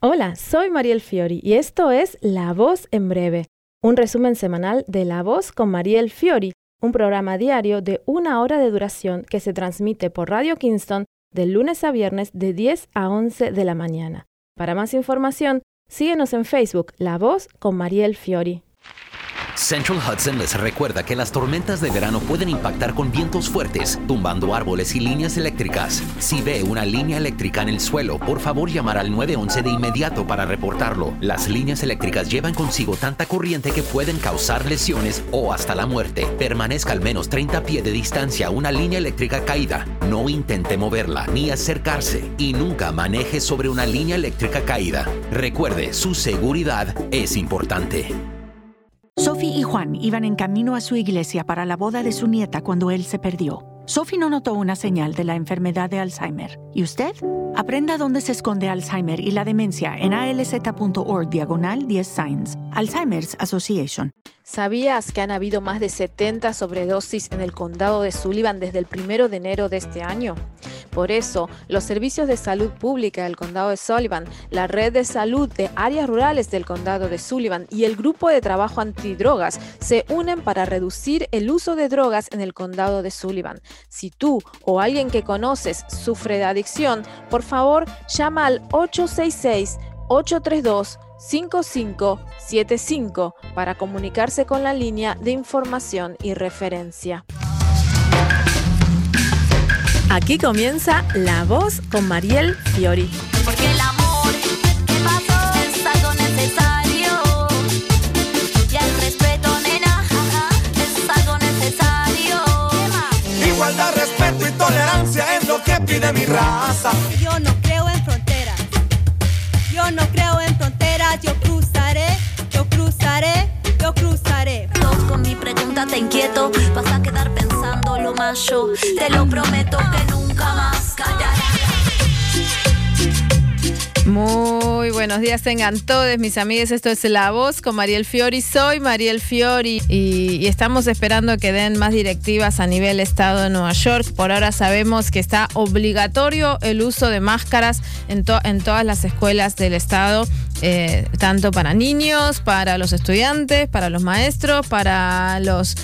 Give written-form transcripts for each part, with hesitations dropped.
Hola, soy Mariel Fiori y esto es La Voz en Breve, un resumen semanal de La Voz con Mariel Fiori, un programa diario de 1 hora de duración que se transmite por Radio Kingston de lunes a viernes de 10 a 11 de la mañana. Para más información, síguenos en Facebook, La Voz con Mariel Fiori. Central Hudson les recuerda que las tormentas de verano pueden impactar con vientos fuertes, tumbando árboles y líneas eléctricas. Si ve una línea eléctrica en el suelo, por favor llamar al 911 de inmediato para reportarlo. Las líneas eléctricas llevan consigo tanta corriente que pueden causar lesiones o hasta la muerte. Permanezca al menos 30 pies de distancia a una línea eléctrica caída. No intente moverla ni acercarse y nunca maneje sobre una línea eléctrica caída. Recuerde, su seguridad es importante. Sophie y Juan iban en camino a su iglesia para la boda de su nieta cuando él se perdió. Sophie no notó una señal de la enfermedad de Alzheimer. ¿Y usted? Aprenda dónde se esconde Alzheimer y la demencia en alz.org/10 Signs. Alzheimer's Association. ¿Sabías que han habido más de 70 sobredosis en el condado de Sullivan desde el 1 de enero de este año? Por eso, los servicios de salud pública del condado de Sullivan, la red de salud de áreas rurales del condado de Sullivan y el grupo de trabajo antidrogas se unen para reducir el uso de drogas en el condado de Sullivan. Si tú o alguien que conoces sufre de adicción, por favor, llama al 866-832-5575 para comunicarse con la línea de información y referencia. Aquí comienza La Voz con Mariel Fiori. Porque el amor que pasó es algo necesario. Y el respeto, nena, es algo necesario. Igualdad, respeto y tolerancia es lo que pide mi raza. Yo no creo en fronteras. Yo no creo en fronteras. Yo cruzaré, yo cruzaré, yo cruzaré. Con mi pregunta te inquieto. Vas a quedar pensando lo más yo. Te lo prometo que nunca más callaré. Muy buenos días tengan todos mis amigos, esto es La Voz con Mariel Fiori, soy Mariel Fiori y estamos esperando que den más directivas a nivel estado de Nueva York. Por ahora sabemos que está obligatorio el uso de máscaras en todas las escuelas del estado, tanto para niños, para los estudiantes, para los maestros, para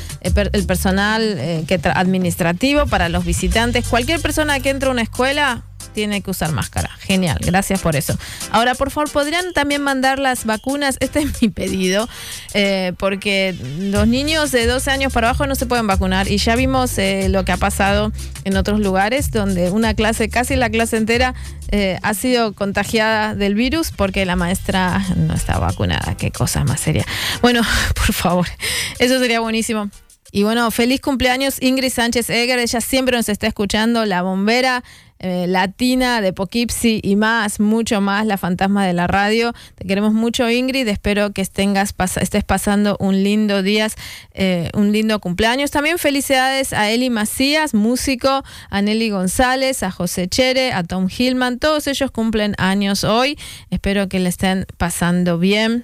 el personal administrativo, para los visitantes, cualquier persona que entre a una escuela tiene que usar máscara. Genial, gracias por eso. Ahora, por favor, ¿podrían también mandar las vacunas? Este es mi pedido, porque los niños de 12 años para abajo no se pueden vacunar y ya vimos lo que ha pasado en otros lugares donde una clase, casi la clase entera, ha sido contagiada del virus porque la maestra no está vacunada. Qué cosa más seria. Bueno, por favor, eso sería buenísimo. Y bueno, feliz cumpleaños Ingrid Sánchez Eger, ella siempre nos está escuchando, la bombera latina de Poughkeepsie y más, mucho más, la fantasma de la radio. Te queremos mucho, Ingrid, espero que estés pasando un lindo día, un lindo cumpleaños. También felicidades a Eli Macías, músico, a Nelly González, a José Chere, a Tom Hillman, todos ellos cumplen años hoy, espero que le estén pasando bien.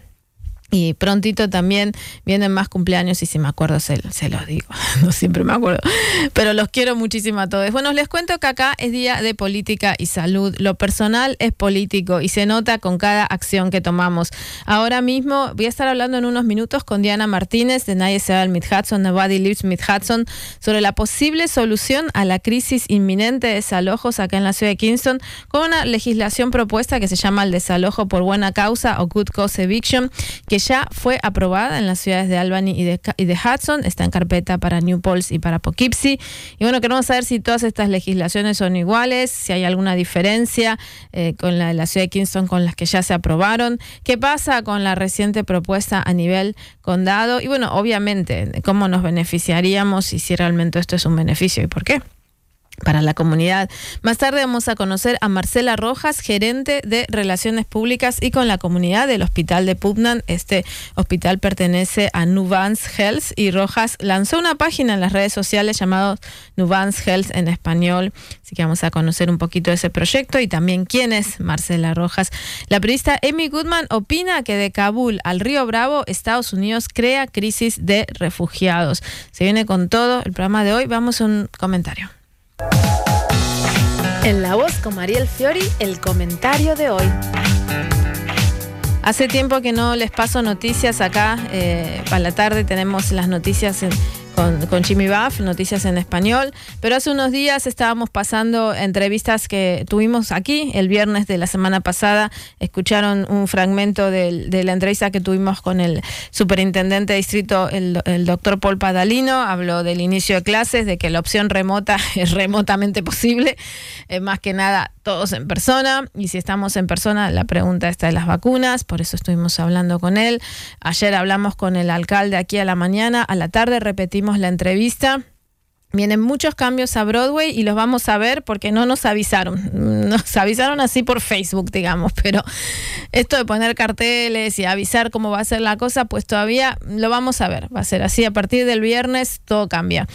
Y prontito también vienen más cumpleaños y si me acuerdo se los digo, no siempre me acuerdo, pero los quiero muchísimo a todos. Bueno, les cuento que acá es día de política y salud, lo personal es político y se nota con cada acción que tomamos. Ahora mismo voy a estar hablando en unos minutos con Diana Martínez de Nadie se va al Mid-Hudson, Nobody Leaves Mid-Hudson, sobre la posible solución a la crisis inminente de desalojos acá en la ciudad de Kingston, con una legislación propuesta que se llama el desalojo por buena causa o Good Cause Eviction, que ya fue aprobada en las ciudades de Albany y de Hudson, está en carpeta para New Paltz y para Poughkeepsie. Y bueno, queremos saber si todas estas legislaciones son iguales, si hay alguna diferencia con la de la ciudad de Kingston con las que ya se aprobaron, qué pasa con la reciente propuesta a nivel condado y bueno, obviamente, cómo nos beneficiaríamos y si realmente esto es un beneficio y por qué para la comunidad. Más tarde vamos a conocer a Marcela Rojas, gerente de Relaciones Públicas y con la comunidad del Hospital de Putnam. Este hospital pertenece a Nuvance Health y Rojas lanzó una página en las redes sociales llamado Nuvance Health en español. Así que vamos a conocer un poquito de ese proyecto y también quién es Marcela Rojas. La periodista Amy Goodman opina que de Kabul al Río Bravo, Estados Unidos crea crisis de refugiados. Se viene con todo el programa de hoy. Vamos a un comentario. En La Voz con Mariel Fiori, el comentario de hoy. Hace tiempo que no les paso noticias acá. Para la tarde tenemos las noticias con Jimmy Buff, noticias en español, pero hace unos días estábamos pasando entrevistas que tuvimos aquí el viernes de la semana pasada. Escucharon un fragmento de la entrevista que tuvimos con el superintendente de distrito, el doctor Paul Padalino. Habló del inicio de clases, de que la opción remota es remotamente posible, más que nada todos en persona, y si estamos en persona, la pregunta está de las vacunas, por eso estuvimos hablando con él. Ayer hablamos con el alcalde aquí a la mañana, a la tarde repetimos la entrevista. Vienen muchos cambios a Broadway y los vamos a ver porque no nos avisaron. Nos avisaron así por Facebook, digamos, pero esto de poner carteles y avisar cómo va a ser la cosa, pues todavía lo vamos a ver. Va a ser así, a partir del viernes todo cambia.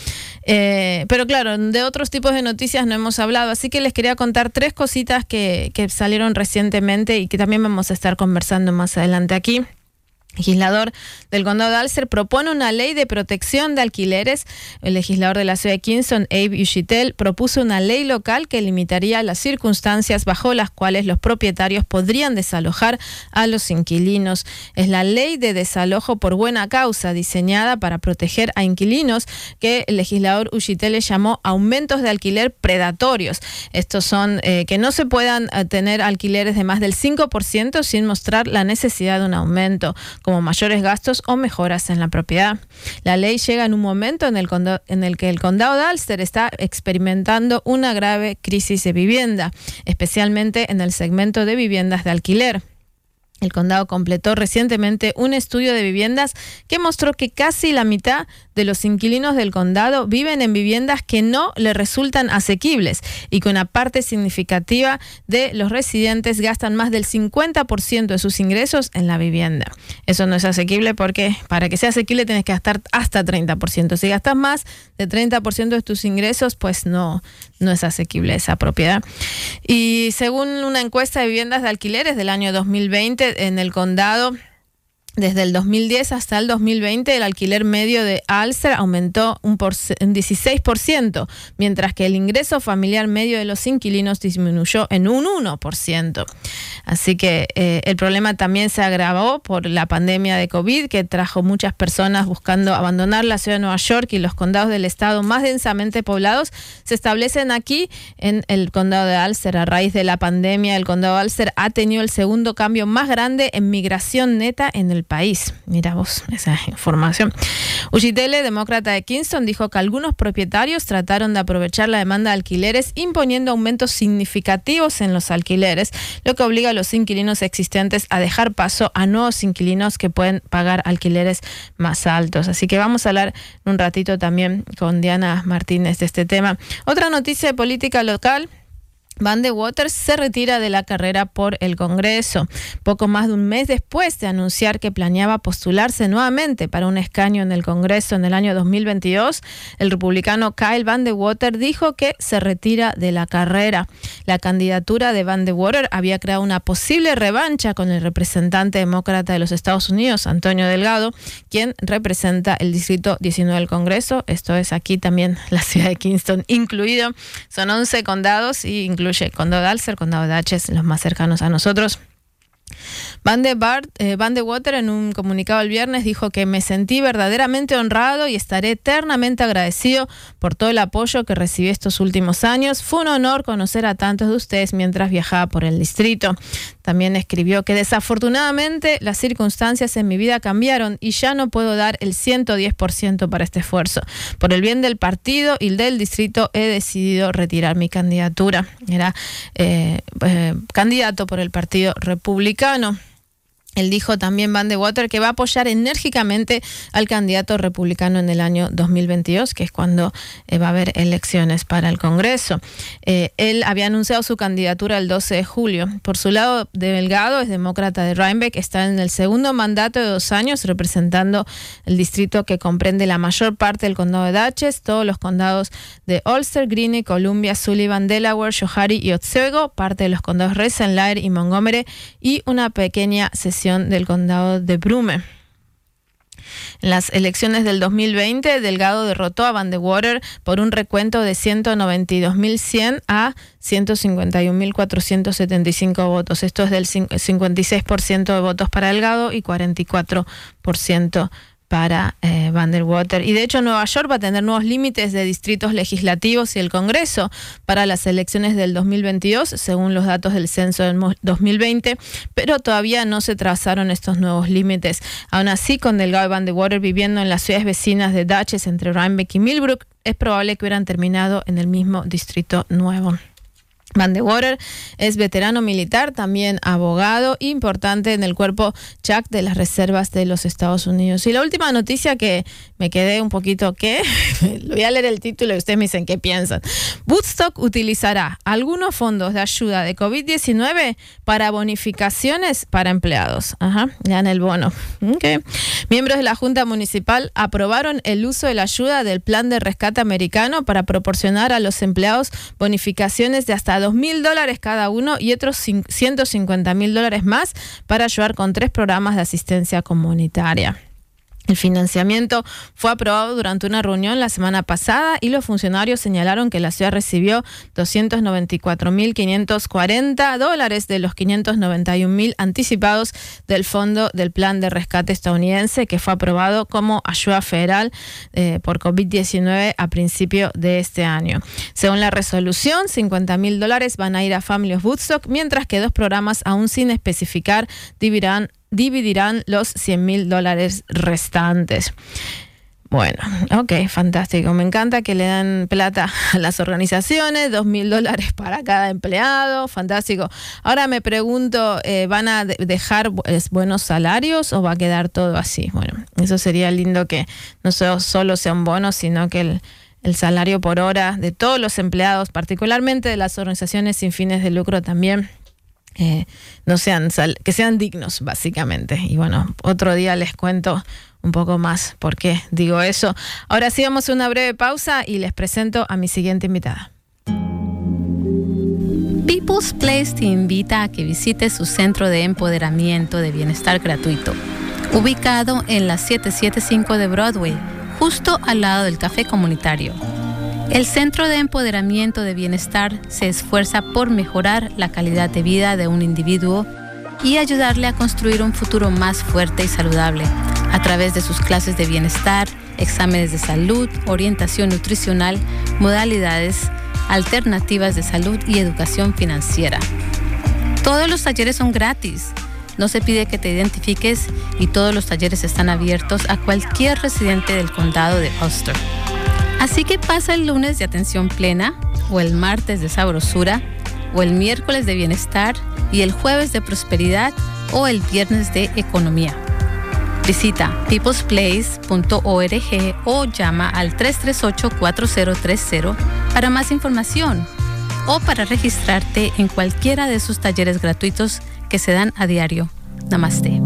Pero claro, de otros tipos de noticias no hemos hablado, así que les quería contar 3 cositas que salieron recientemente y que también vamos a estar conversando más adelante aquí. El legislador del condado de Ulster propone una ley de protección de alquileres. El legislador de la ciudad de Kingston, Abe Uchitel, propuso una ley local que limitaría las circunstancias bajo las cuales los propietarios podrían desalojar a los inquilinos. Es la ley de desalojo por buena causa, diseñada para proteger a inquilinos, que el legislador Uchitel le llamó aumentos de alquiler predatorios. Estos son que no se puedan tener alquileres de más del 5% sin mostrar la necesidad de un aumento, como mayores gastos o mejoras en la propiedad. La ley llega en un momento en el que el condado de Ulster está experimentando una grave crisis de vivienda, especialmente en el segmento de viviendas de alquiler. El condado completó recientemente un estudio de viviendas que mostró que casi la mitad de los inquilinos del condado viven en viviendas que no le resultan asequibles y que una parte significativa de los residentes gastan más del 50% de sus ingresos en la vivienda. Eso no es asequible porque para que sea asequible tienes que gastar hasta 30%. Si gastas más de 30% de tus ingresos, pues no es asequible esa propiedad. Y según una encuesta de viviendas de alquileres del año 2020, en el condado, desde el 2010 hasta el 2020, el alquiler medio de Ulster aumentó un 16%, mientras que el ingreso familiar medio de los inquilinos disminuyó en un 1%. Así que el problema también se agravó por la pandemia de COVID, que trajo muchas personas buscando abandonar la ciudad de Nueva York, y los condados del estado más densamente poblados se establecen aquí en el condado de Ulster. A raíz de la pandemia, el condado de Ulster ha tenido el segundo cambio más grande en migración neta en el país. Mira vos esa información. Uchitel, demócrata de Kingston, dijo que algunos propietarios trataron de aprovechar la demanda de alquileres imponiendo aumentos significativos en los alquileres, lo que obliga a los inquilinos existentes a dejar paso a nuevos inquilinos que pueden pagar alquileres más altos. Así que vamos a hablar un ratito también con Diana Martínez de este tema. Otra noticia de política local: Van de Waters se retira de la carrera por el Congreso. Poco más de un mes después de anunciar que planeaba postularse nuevamente para un escaño en el Congreso en el año 2022, el republicano Kyle Van de Water dijo que se retira de la carrera. La candidatura de Van de Water había creado una posible revancha con el representante demócrata de los Estados Unidos, Antonio Delgado, quien representa el distrito 19 del Congreso. Esto es aquí también la ciudad de Kingston incluido. Son 11 condados y incluye el condado de Ulster, condado de Dutchess, los más cercanos a nosotros. Van de Water, en un comunicado el viernes, dijo que me sentí verdaderamente honrado y estaré eternamente agradecido por todo el apoyo que recibí estos últimos años. Fue un honor conocer a tantos de ustedes mientras viajaba por el distrito. También escribió que desafortunadamente las circunstancias en mi vida cambiaron y ya no puedo dar el 110% para este esfuerzo. Por el bien del partido y del distrito he decidido retirar mi candidatura. Era candidato por el Partido Republicano. Él dijo también, Van de Water, que va a apoyar enérgicamente al candidato republicano en el año 2022, que es cuando va a haber elecciones para el Congreso. Él había anunciado su candidatura el 12 de julio. Por su lado, Delgado es demócrata de Rhinebeck, está en el segundo mandato de 2 años representando el distrito que comprende la mayor parte del condado de Dutchess, todos los condados de Ulster, Greene, Columbia, Sullivan, Delaware, Schoharie y Otsego, parte de los condados Rensselaer y Montgomery y una pequeña sesión del condado de Brume. En las elecciones del 2020, Delgado derrotó a Van de Water por un recuento de 192.100 a 151.475 votos. Esto es del 56% de votos para Delgado y 44% para Van der Water. Y de hecho Nueva York va a tener nuevos límites de distritos legislativos y el Congreso para las elecciones del 2022, según los datos del censo del 2020, pero todavía no se trazaron estos nuevos límites. Aún así, con Delgado y Van der Water viviendo en las ciudades vecinas de Dutchess, entre Rhinebeck y Millbrook, es probable que hubieran terminado en el mismo distrito nuevo. Van de Water es veterano militar, también abogado, importante en el cuerpo Jack de las reservas de los Estados Unidos. Y la última noticia que me quedé un poquito, voy a leer el título y ustedes me dicen qué piensan. Woodstock utilizará algunos fondos de ayuda de COVID-19 para bonificaciones para empleados. Ya en el bono. Okay. Miembros de la Junta Municipal aprobaron el uso de la ayuda del Plan de Rescate Americano para proporcionar a los empleados bonificaciones de hasta $2,000 cada uno y otros $150,000 más para ayudar con 3 programas de asistencia comunitaria. El financiamiento fue aprobado durante una reunión la semana pasada y los funcionarios señalaron que la ciudad recibió $294,540 de los $591,000 anticipados del Fondo del Plan de Rescate estadounidense, que fue aprobado como ayuda federal por COVID-19 a principio de este año. Según la resolución, $50,000 van a ir a Family of Woodstock, mientras que 2 programas, aún sin especificar, dividirán los $100,000 restantes. Bueno, ok, fantástico. Me encanta que le dan plata a las organizaciones, $2,000 para cada empleado, fantástico. Ahora me pregunto, ¿van a dejar buenos salarios o va a quedar todo así? Bueno, eso sería lindo, que no solo sea un bono, sino que el salario por hora de todos los empleados, particularmente de las organizaciones sin fines de lucro, también que sean dignos, básicamente. Y bueno, otro día les cuento un poco más por qué digo eso. Ahora sí, vamos a una breve pausa y les presento a mi siguiente invitada. People's Place te invita a que visites su centro de empoderamiento de bienestar gratuito, ubicado en la 775 de Broadway, justo al lado del café comunitario. El Centro de Empoderamiento de Bienestar se esfuerza por mejorar la calidad de vida de un individuo y ayudarle a construir un futuro más fuerte y saludable a través de sus clases de bienestar, exámenes de salud, orientación nutricional, modalidades alternativas de salud y educación financiera. Todos los talleres son gratis. No se pide que te identifiques y todos los talleres están abiertos a cualquier residente del condado de Ulster. Así que pasa el lunes de atención plena, o el martes de sabrosura, o el miércoles de bienestar, y el jueves de prosperidad, o el viernes de economía. Visita peoplesplace.org o llama al 338-4030 para más información, o para registrarte en cualquiera de sus talleres gratuitos que se dan a diario. Namaste.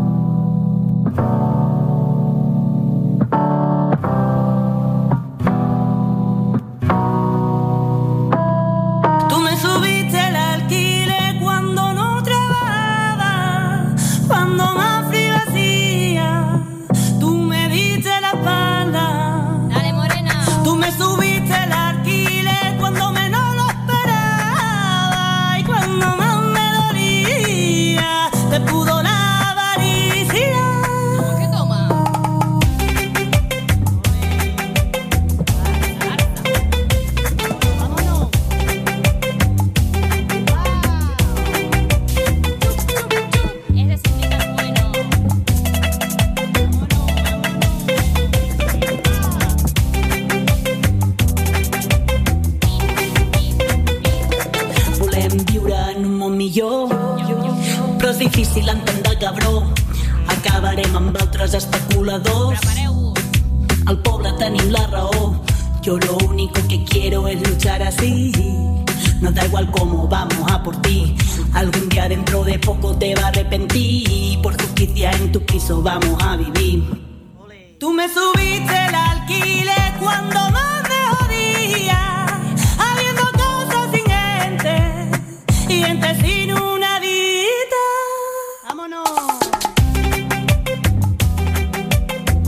Però és difícil entendre, cabró. Acabarem amb altres especuladors. Al poble tenim la raó. Yo lo único que quiero es luchar así. No da igual cómo vamos a por ti. Algún día dentro de poco te va a arrepentir. Por justicia en tu piso vamos a vivir. Tú me subiste el alquiler cuando más me jodía, habiendo cosas sin gente y gente sin una vida. ¡Vámonos!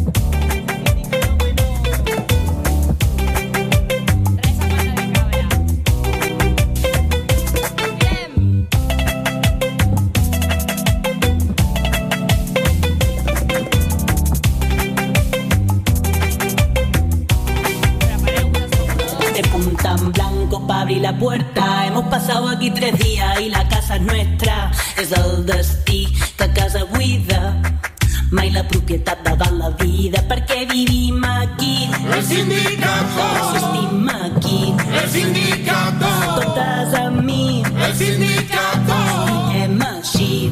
la puerta. Hemos pasado aquí 3 días y la casa es nuestra. És el destí que casa buida. Mai la propietat davant la vida, perquè vivim aquí. El sindicato. Existim aquí. El sindicato. Totes amb mi. El sindicato. Diem així.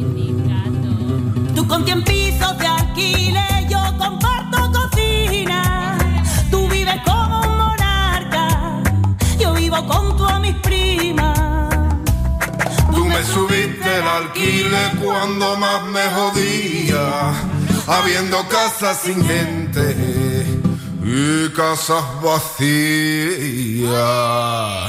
Tú con 100 pisos de alquiler, yo comparto cocina. Tú vives como un monarca, yo vivo junto a mis primas. Tú me subiste el alquiler cuando más me jodía, habiendo casas sin gente y casas vacías.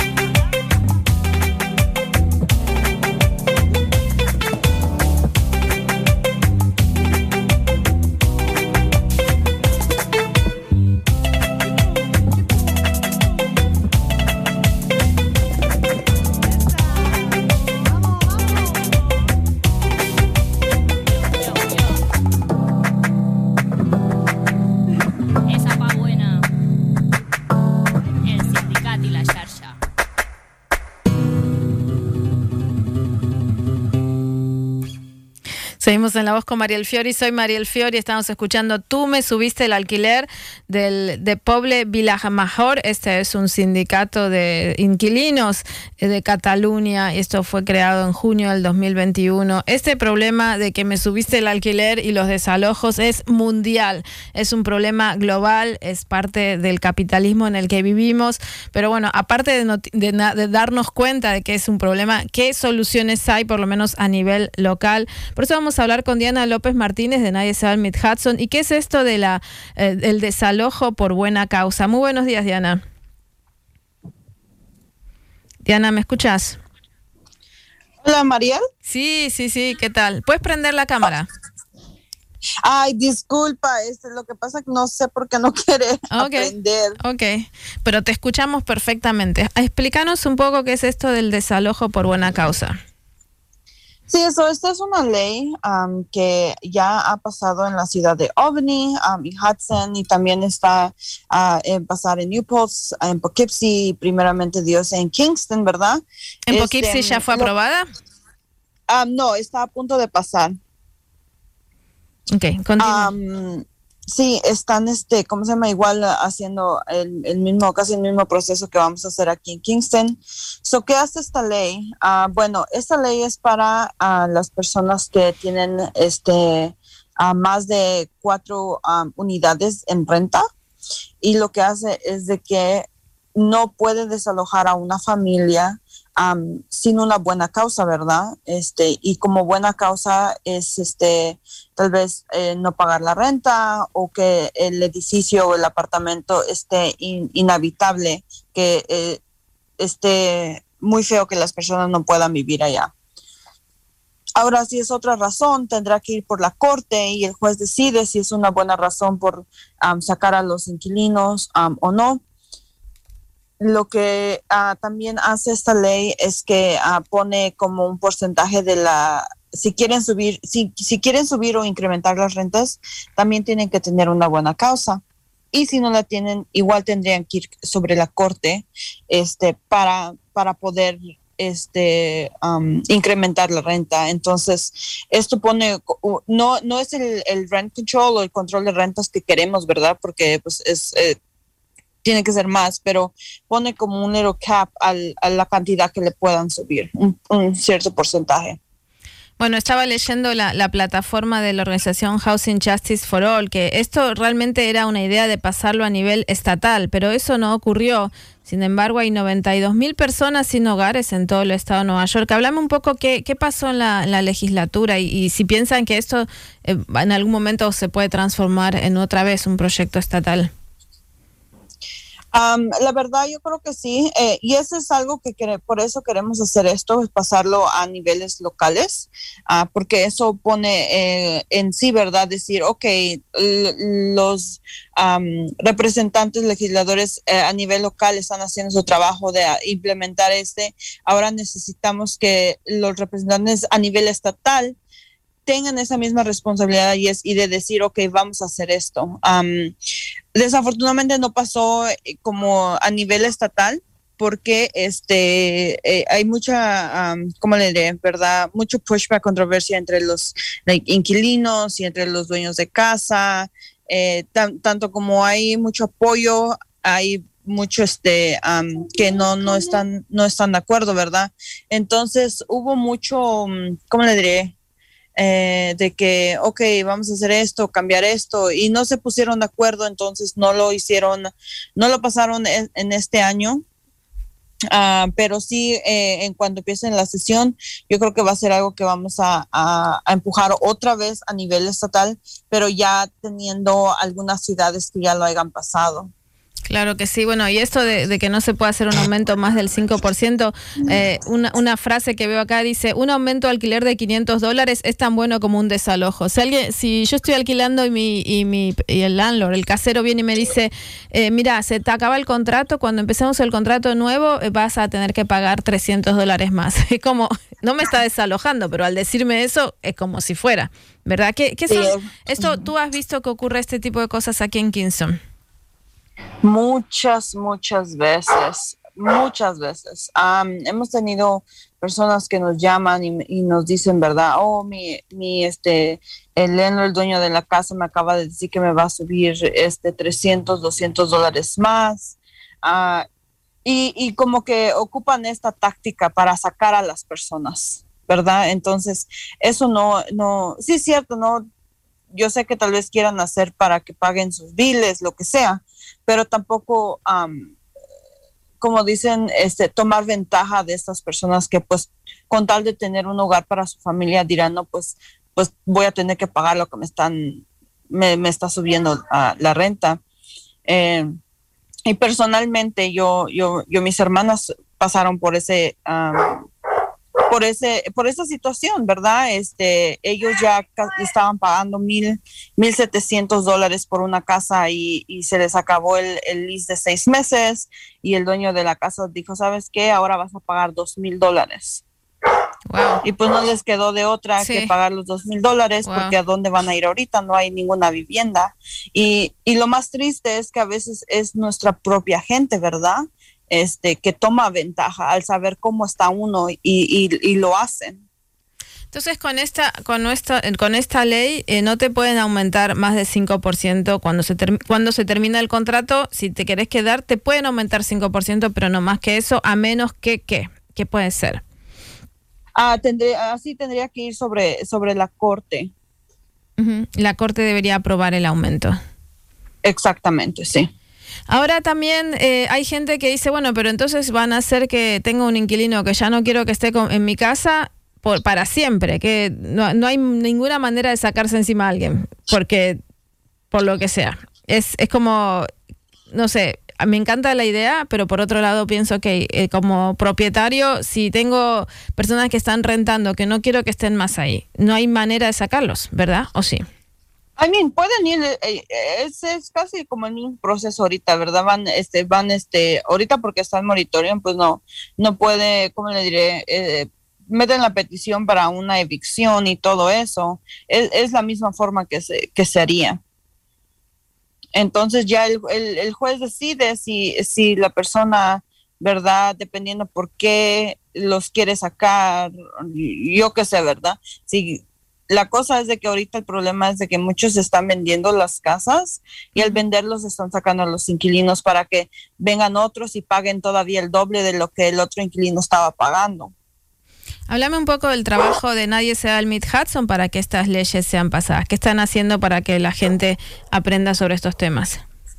Seguimos en La Voz con Mariel Fiori. Soy Mariel Fiori. Estamos escuchando Tú me subiste el alquiler de Poble Vilamajor. Este es un sindicato de inquilinos de Cataluña. Esto fue creado en junio del 2021. Este problema de que me subiste el alquiler y los desalojos es mundial. Es un problema global. Es parte del capitalismo en el que vivimos. Pero bueno, aparte de darnos cuenta de que es un problema, ¿qué soluciones hay, por lo menos a nivel local? Por eso vamos a hablar con Diana López Martínez de Nadie se va al Mid-Hudson. ¿Y qué es esto de el desalojo por buena causa? Muy buenos días, Diana. Diana, ¿me escuchas? Hola, Mariel. Sí, ¿qué tal? ¿Puedes prender la cámara? Ay, disculpa, lo que pasa es que no sé por qué no quiere aprender. Ok, pero te escuchamos perfectamente. Explícanos un poco qué es esto del desalojo por buena causa. Sí, esta es una ley que ya ha pasado en la ciudad de Albany y Hudson, y también está en pasar en Newport, en Poughkeepsie, y primeramente Dios en Kingston, ¿verdad? ¿En Poughkeepsie ya fue aprobada? No, está a punto de pasar. Ok, continúa. Sí, están, ¿cómo se llama? Igual haciendo casi el mismo proceso que vamos a hacer aquí en Kingston. ¿Qué hace esta ley? Bueno, esta ley es para las personas que tienen más de 4 unidades en renta, y lo que hace es de que no puede desalojar a una familia sin una buena causa, ¿verdad? Y como buena causa es tal vez no pagar la renta, o que el edificio o el apartamento esté inhabitable, que esté muy feo, que las personas no puedan vivir allá. Ahora, si es otra razón, tendrá que ir por la corte y el juez decide si es una buena razón por sacar a los inquilinos o no. Lo que también hace esta ley es que pone como un porcentaje de si quieren subir o incrementar las rentas, también tienen que tener una buena causa. Y si no la tienen, igual tendrían que ir sobre la corte para poder incrementar la renta. Entonces, esto pone, no es el rent control o el control de rentas que queremos, ¿verdad? Porque pues tiene que ser más, pero pone como un little cap a la cantidad que le puedan subir, un cierto porcentaje. Bueno, estaba leyendo la plataforma de la organización Housing Justice for All, que esto realmente era una idea de pasarlo a nivel estatal, pero eso no ocurrió. Sin embargo, hay 92,000 personas sin hogares en todo el estado de Nueva York. Háblame un poco qué pasó en la legislatura y si piensan que esto en algún momento se puede transformar en otra vez un proyecto estatal. La verdad, yo creo que sí, y eso es algo que por eso queremos hacer esto, es pasarlo a niveles locales, porque eso pone en sí, ¿verdad? Decir, ok, los representantes legisladores a nivel local están haciendo su trabajo de implementar ahora necesitamos que los representantes a nivel estatal tengan esa misma responsabilidad y de decir, ok, vamos a hacer esto. Desafortunadamente no pasó como a nivel estatal, porque hay mucha, ¿cómo le diré? ¿Verdad? Mucho pushback, controversia entre los inquilinos y entre los dueños de casa. Tanto como hay mucho apoyo, hay mucho que no están de acuerdo, ¿verdad? Entonces hubo mucho, ¿cómo le diré? De que, vamos a hacer esto, cambiar esto, y no se pusieron de acuerdo, entonces no lo pasaron en este año. Pero sí, en cuanto empiece la sesión, yo creo que va a ser algo que vamos a empujar otra vez a nivel estatal, pero ya teniendo algunas ciudades que ya lo hayan pasado. Claro que sí. Bueno, y esto de que no se puede hacer un aumento más del 5%, una frase que veo acá dice, un aumento de alquiler de $500 es tan bueno como un desalojo. Si yo estoy alquilando y el landlord, el casero, viene y me dice, mira, se te acaba el contrato, cuando empecemos el contrato nuevo vas a tener que pagar $300 más. Es como, no me está desalojando, pero al decirme eso es como si fuera, ¿verdad? ¿Qué son? Esto, ¿tú has visto que ocurre este tipo de cosas aquí en Kingston? Muchas veces. Hemos tenido personas que nos llaman y nos dicen, ¿verdad? El landlord, el dueño de la casa, me acaba de decir que me va a subir $300, $200 más. Y como que ocupan esta táctica para sacar a las personas, ¿verdad? Entonces, eso no, sí es cierto, no. Yo sé que tal vez quieran hacer para que paguen sus biles, lo que sea, pero tampoco, como dicen, tomar ventaja de estas personas que, pues, con tal de tener un hogar para su familia, dirán, no, pues voy a tener que pagar lo que me está subiendo la renta. Y personalmente, mis hermanas pasaron por esa situación, ¿verdad? Ellos ya estaban pagando $1,700 por una casa y se les acabó el lease de 6 meses y el dueño de la casa dijo, ¿sabes qué? Ahora vas a pagar $2,000. Wow. Y pues no les quedó de otra que pagar los $2,000 porque ¿a dónde van a ir ahorita? No hay ninguna vivienda. Y lo más triste es que a veces es nuestra propia gente, ¿verdad? Que toma ventaja al saber cómo está uno y lo hacen. Entonces, con esta ley no te pueden aumentar más de 5% cuando se termina el contrato. Si te querés quedar, te pueden aumentar 5%, pero no más que eso, a menos que, ¿qué puede ser? Tendría que ir sobre la corte. Uh-huh. La corte debería aprobar el aumento. Exactamente, sí. Ahora también hay gente que dice, bueno, pero entonces van a hacer que tenga un inquilino que ya no quiero que esté en mi casa para siempre, que no hay ninguna manera de sacarse encima a alguien, porque por lo que sea. Es como, no sé, me encanta la idea, pero por otro lado pienso que como propietario, si tengo personas que están rentando, que no quiero que estén más ahí, no hay manera de sacarlos, ¿verdad? ¿O sí? Pueden ir, es casi como el mismo proceso ahorita, ¿verdad? Van ahorita porque está en moratorium, pues no puede, ¿cómo le diré? Meten la petición para una evicción y todo eso. Es la misma forma que se haría. Entonces ya el juez decide si la persona, ¿verdad? Dependiendo por qué los quiere sacar, yo qué sé, ¿verdad? Si la cosa es de que ahorita el problema es de que muchos están vendiendo las casas y al venderlos están sacando a los inquilinos para que vengan otros y paguen todavía el doble de lo que el otro inquilino estaba pagando. Háblame un poco del trabajo de Nadie se da el Mid-Hudson para que estas leyes sean pasadas. ¿Qué están haciendo para que la gente aprenda sobre estos temas?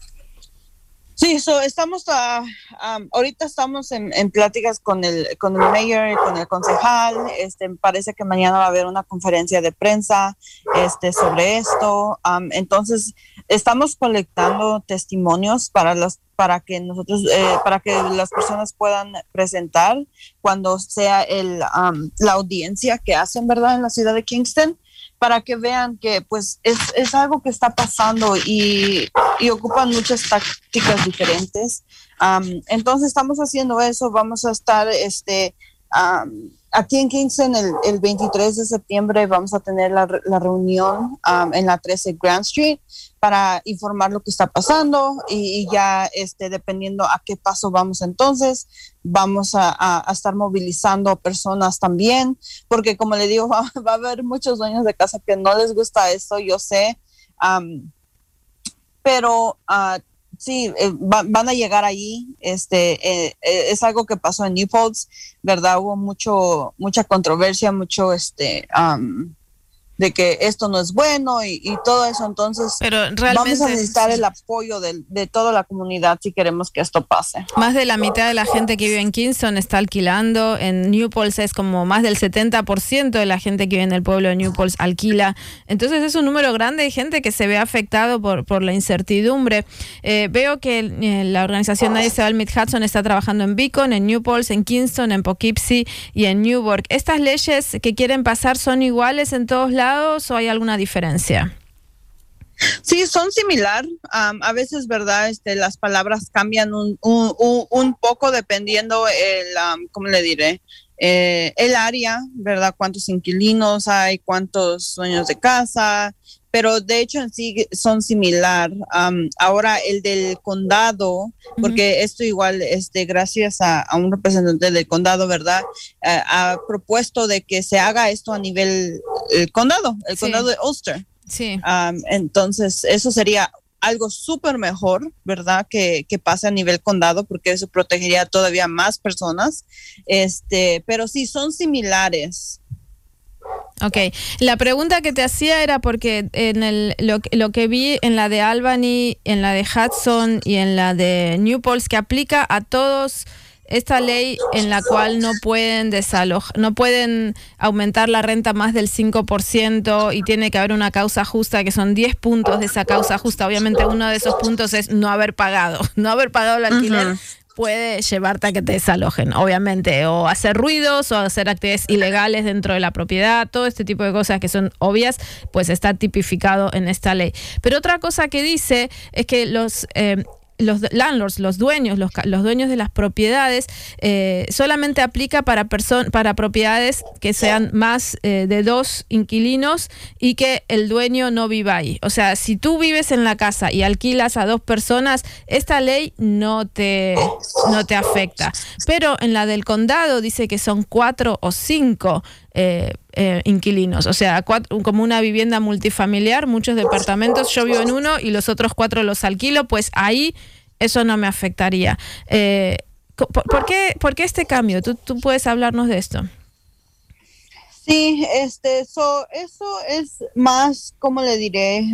Sí, estamos ahorita estamos en pláticas con el mayor y con el concejal. Parece que mañana va a haber una conferencia de prensa sobre esto. Entonces estamos colectando testimonios para que las personas puedan presentar cuando sea la audiencia que hacen, ¿verdad? En la ciudad de Kingston, para que vean que pues es algo que está pasando y ocupan muchas tácticas diferentes. Entonces estamos haciendo eso, vamos a estar aquí en Kingston el 23 de septiembre vamos a tener la reunión en la 13 Grand Street para informar lo que está pasando y ya dependiendo a qué paso vamos entonces, vamos a estar movilizando personas también, porque como le digo, va a haber muchos dueños de casa que no les gusta esto, yo sé, pero sí, van a llegar allí. Es algo que pasó en Newport, ¿verdad? Hubo mucha controversia, mucho de que esto no es bueno y todo eso. Entonces, pero realmente vamos a necesitar el apoyo de toda la comunidad si queremos que esto pase. Más de la mitad de la gente que vive en Kingston está alquilando. En Newport es como más del 70% de la gente que vive en el pueblo de Newport alquila. Entonces es un número grande de gente que se ve afectado por la incertidumbre. Veo que la organización Nadie se va al Mid-Hudson está trabajando en Beacon, en Newport, en Kingston, en Poughkeepsie y en Newburgh. ¿Estas leyes que quieren pasar son iguales en todos lados o hay alguna diferencia? Sí, son similar. A veces, ¿verdad? Las palabras cambian un poco dependiendo ¿cómo le diré? El área, ¿verdad? Cuántos inquilinos hay, cuántos dueños de casa, pero de hecho en sí son similar. Ahora el del condado, porque esto igual, gracias a un representante del condado, ¿verdad? Ha propuesto de que se haga esto a nivel condado de Ulster. Sí. Entonces eso sería algo súper mejor, ¿verdad? Que pase a nivel condado, porque eso protegería todavía más personas. Pero sí, son similares. Ok, la pregunta que te hacía era porque en lo que vi en la de Albany, en la de Hudson y en la de Newport, que aplica a todos esta ley en la cual no pueden no pueden aumentar la renta más del 5% y tiene que haber una causa justa, que son 10 puntos de esa causa justa. Obviamente uno de esos puntos es no haber pagado el alquiler. Puede llevarte a que te desalojen, obviamente, o hacer ruidos o hacer actividades ilegales dentro de la propiedad, todo este tipo de cosas que son obvias, pues está tipificado en esta ley. Pero otra cosa que dice es que los landlords, los dueños de las propiedades, solamente aplica para propiedades que sean más de 2 inquilinos y que el dueño no viva ahí. O sea, si tú vives en la casa y alquilas a 2 personas, esta ley no te afecta. Pero en la del condado dice que son 4 o 5 inquilinos, o sea, como una vivienda multifamiliar, muchos departamentos, yo vivo en uno y los otros 4 los alquilo, pues ahí eso no me afectaría. ¿Por qué este cambio? ¿Tú puedes hablarnos de esto? Sí, eso es más, ¿cómo le diré?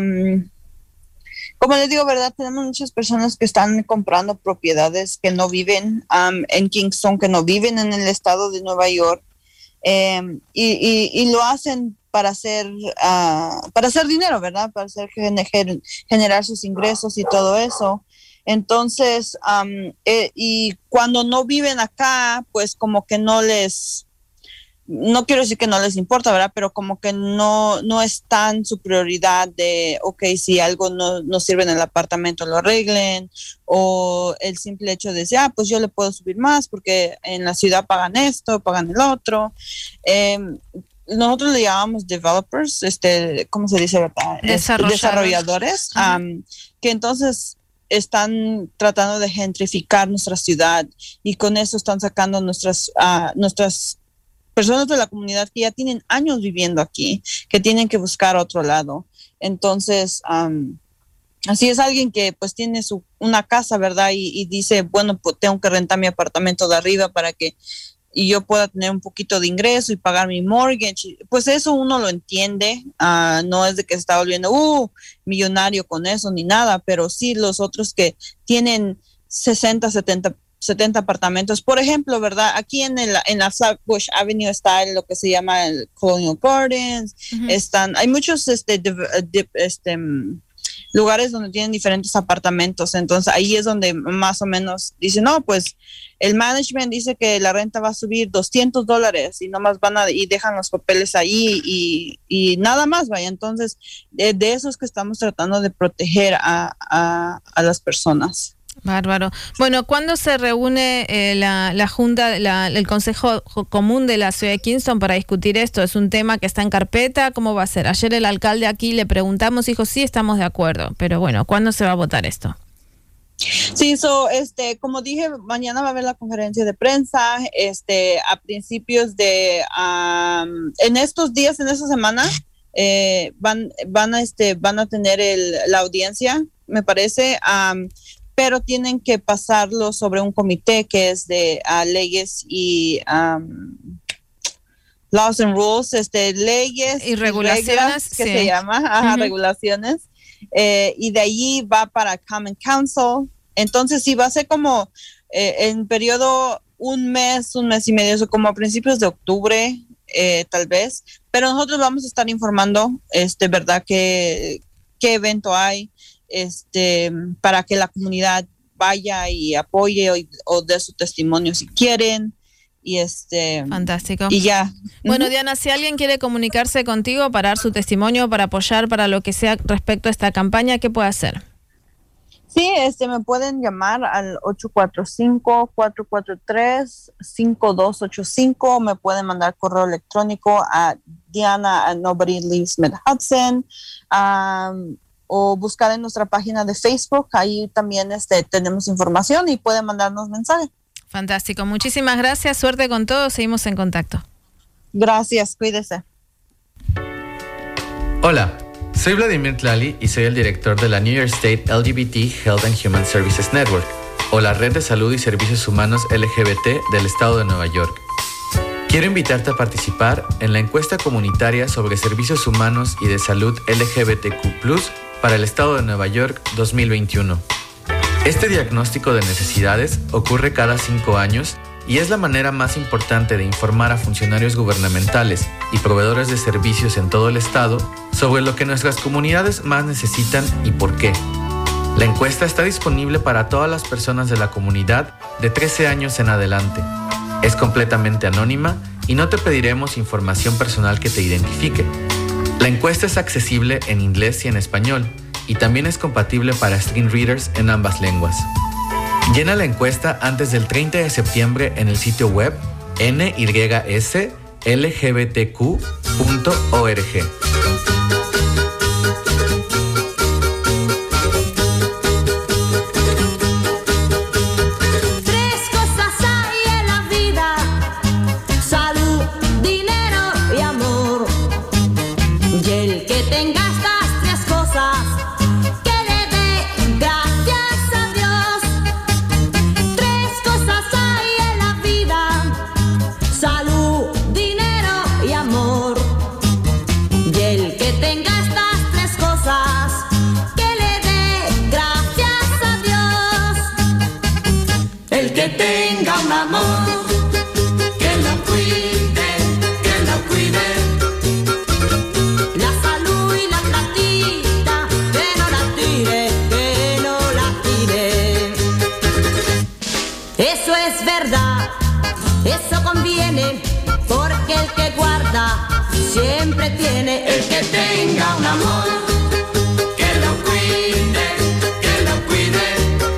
Como les digo, ¿verdad? Tenemos muchas personas que están comprando propiedades que no viven en Kingston, que no viven en el estado de Nueva York. Y lo hacen para hacer dinero, ¿verdad? Para generar sus ingresos y todo eso. Entonces, y cuando no viven acá, pues como que no quiero decir que no les importa, ¿verdad? Pero como que no es tan su prioridad de, si algo no sirve en el apartamento, lo arreglen, o el simple hecho de decir, pues yo le puedo subir más porque en la ciudad pagan esto, pagan el otro. Nosotros le llamamos developers, ¿cómo se dice, verdad? Desarrolladores, que entonces están tratando de gentrificar nuestra ciudad y con eso están sacando nuestras personas de la comunidad que ya tienen años viviendo aquí, que tienen que buscar otro lado. Entonces, así es alguien que pues tiene una casa, ¿verdad? Y dice, bueno, pues tengo que rentar mi apartamento de arriba para que yo pueda tener un poquito de ingreso y pagar mi mortgage. Pues eso uno lo entiende. No es de que se está volviendo millonario con eso ni nada, pero sí los otros que tienen 60, 70 apartamentos. Por ejemplo, ¿verdad? Aquí en la Flatbush Avenue está lo que se llama el Colonial Gardens. Hay muchos lugares donde tienen diferentes apartamentos. Entonces ahí es donde más o menos dicen, no, pues el management dice que la renta va a subir $200 y nomás y dejan los papeles ahí y nada más, vaya. Entonces de eso es que estamos tratando de proteger a las personas. Bárbaro. Bueno, ¿cuándo se reúne la Junta, el Consejo Común de la Ciudad de Kingston para discutir esto? ¿Es un tema que está en carpeta? ¿Cómo va a ser? Ayer el alcalde aquí le preguntamos, dijo, sí, estamos de acuerdo. Pero bueno, ¿cuándo se va a votar esto? Sí, como dije, mañana va a haber la conferencia de prensa, a principios de, en estos días, en esta semana, van a tener la audiencia, me parece, pero tienen que pasarlo sobre un comité que es de leyes y laws and rules, leyes y regulaciones, reglas, que se llama, regulaciones, y de allí va para Common Council. Entonces sí, va a ser como en periodo un mes y medio, eso como a principios de octubre, tal vez, pero nosotros vamos a estar informando, verdad, qué evento hay, para que la comunidad vaya y apoye o dé su testimonio si quieren. Y fantástico. Y ya. Bueno, Diana, si alguien quiere comunicarse contigo para dar su testimonio, para apoyar, para lo que sea respecto a esta campaña, ¿qué puede hacer? Sí, me pueden llamar al 845-443-5285. Me pueden mandar correo electrónico a Diana@NobodyLeavesMidHudson, o buscar en nuestra página de Facebook. Ahí también tenemos información y pueden mandarnos mensajes. Fantástico. Muchísimas gracias. Suerte con todo. Seguimos en contacto. Gracias. Cuídese. Hola. Soy Vladimir Tlali y soy el director de la New York State LGBT Health and Human Services Network, o la Red de Salud y Servicios Humanos LGBT del Estado de Nueva York. Quiero invitarte a participar en la encuesta comunitaria sobre servicios humanos y de salud LGBTQ+ para el Estado de Nueva York 2021. Este diagnóstico de necesidades ocurre cada 5 años y es la manera más importante de informar a funcionarios gubernamentales y proveedores de servicios en todo el estado sobre lo que nuestras comunidades más necesitan y por qué. La encuesta está disponible para todas las personas de la comunidad de 13 años en adelante. Es completamente anónima y no te pediremos información personal que te identifique. La encuesta es accesible en inglés y en español y también es compatible para screen readers en ambas lenguas. Llena la encuesta antes del 30 de septiembre en el sitio web nyslgbtq.org. Siempre tiene el que tenga un amor, que lo cuide,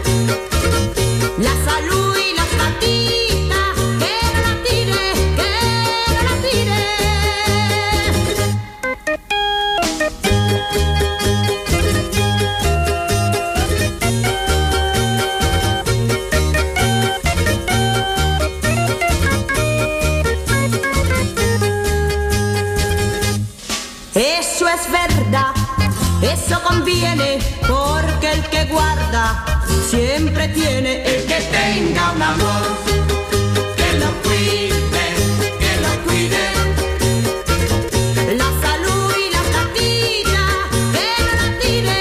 la salud y la platita, que no la tire, Eso es verdad, eso conviene, porque el que guarda siempre tiene el que tenga un amor, que lo cuide, la salud y la platita, que no la tire,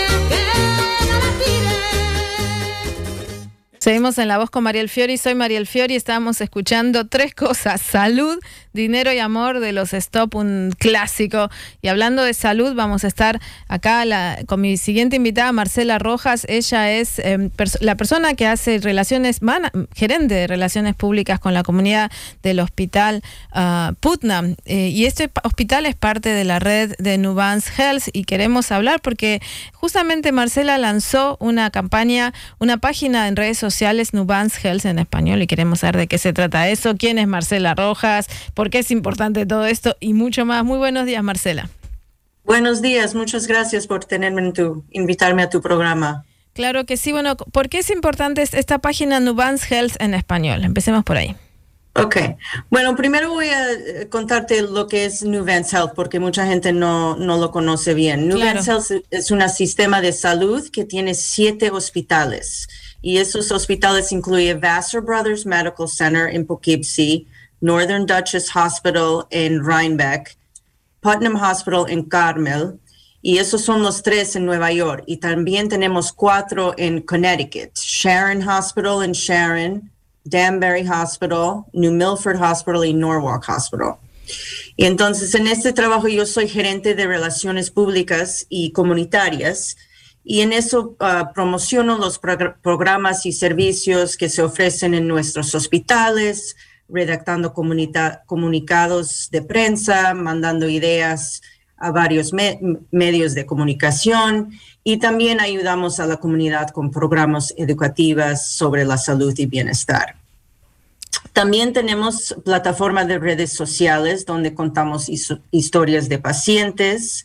Seguimos en La Voz con Mariel Fiori. Soy Mariel Fiori. Estábamos escuchando 3 cosas: salud, Dinero y Amor de los Stop, un clásico. Y hablando de salud, vamos a estar acá con mi siguiente invitada, Marcela Rojas. Ella es la persona que hace gerente de relaciones públicas con la comunidad del hospital Putnam. Y este hospital es parte de la red de Nuance Health y queremos hablar porque justamente Marcela lanzó una campaña, una página en redes sociales, Nuance Health en español, y queremos saber de qué se trata eso, quién es Marcela Rojas, por qué es importante todo esto y mucho más. Muy buenos días, Marcela. Buenos días, muchas gracias por invitarme a tu programa. Claro que sí. Bueno, ¿por qué es importante esta página Nuance Health en español? Empecemos por ahí. Ok. Bueno, primero voy a contarte lo que es Nuance Health, porque mucha gente no lo conoce bien. Nuance Health es un sistema de salud que tiene 7 hospitales. Y esos hospitales incluyen Vassar Brothers Medical Center en Poughkeepsie, Northern Dutchess Hospital en Rhinebeck, Putnam Hospital en Carmel, y esos son los 3 en Nueva York. Y también tenemos 4 en Connecticut, Sharon Hospital en Sharon, Danbury Hospital, New Milford Hospital y Norwalk Hospital. Y entonces en este trabajo yo soy gerente de relaciones públicas y comunitarias y en eso promociono los programas y servicios que se ofrecen en nuestros hospitales, redactando comunicados de prensa, mandando ideas a varios medios de comunicación y también ayudamos a la comunidad con programas educativos sobre la salud y bienestar. También tenemos plataformas de redes sociales donde contamos historias de pacientes,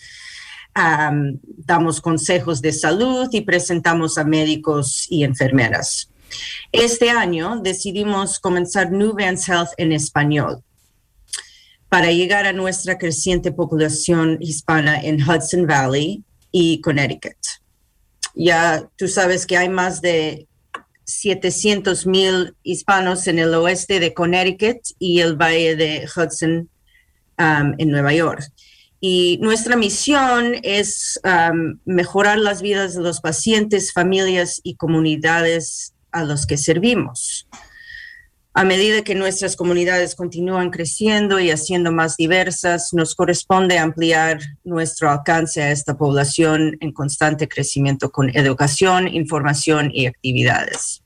damos consejos de salud y presentamos a médicos y enfermeras. Este año decidimos comenzar Nuance Health en español para llegar a nuestra creciente población hispana en Hudson Valley y Connecticut. Ya tú sabes que hay más de 700,000 hispanos en el oeste de Connecticut y el valle de Hudson en Nueva York. Y nuestra misión es mejorar las vidas de los pacientes, familias y comunidades a los que servimos. A medida que nuestras comunidades continúan creciendo y haciendo más diversas, nos corresponde ampliar nuestro alcance a esta población en constante crecimiento con educación, información y actividades.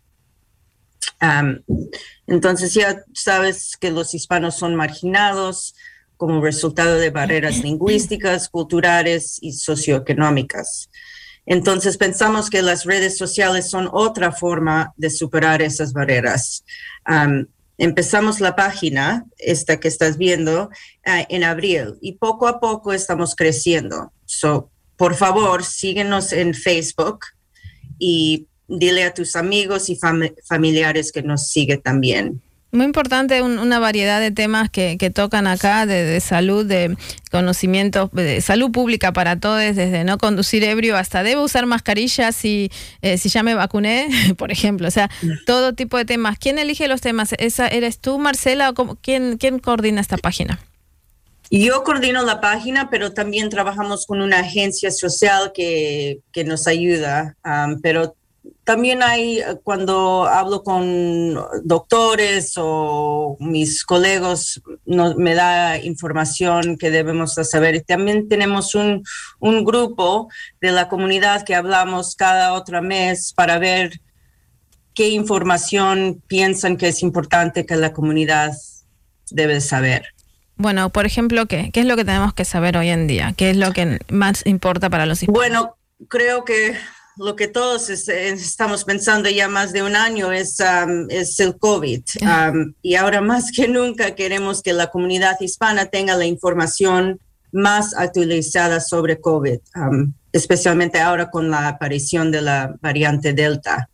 Entonces ya sabes que los hispanos son marginados como resultado de barreras lingüísticas, culturales y socioeconómicas. Entonces pensamos que las redes sociales son otra forma de superar esas barreras. Empezamos la página, esta que estás viendo, en abril y poco a poco estamos creciendo. Por favor, síguenos en Facebook y dile a tus amigos y familiares que nos siguen también. Muy importante, una variedad de temas que tocan acá, de salud, de conocimiento, de salud pública para todos, desde no conducir ebrio hasta debo usar mascarilla si ya me vacuné, por ejemplo. O sea, todo tipo de temas. ¿Quién elige los temas? ¿Eres tú, Marcela, o quién coordina esta página? Yo coordino la página, pero también trabajamos con una agencia social que nos ayuda, pero también cuando hablo con doctores o mis colegas, me da información que debemos saber. Y también tenemos un grupo de la comunidad que hablamos cada otro mes para ver qué información piensan que es importante que la comunidad debe saber. Bueno, por ejemplo, ¿qué es lo que tenemos que saber hoy en día? ¿Qué es lo que más importa para los hispanos? Bueno, creo que lo que todos estamos pensando ya más de un año es el COVID. Y ahora más que nunca queremos que la comunidad hispana tenga la información más actualizada sobre COVID, especialmente ahora con la aparición de la variante Delta.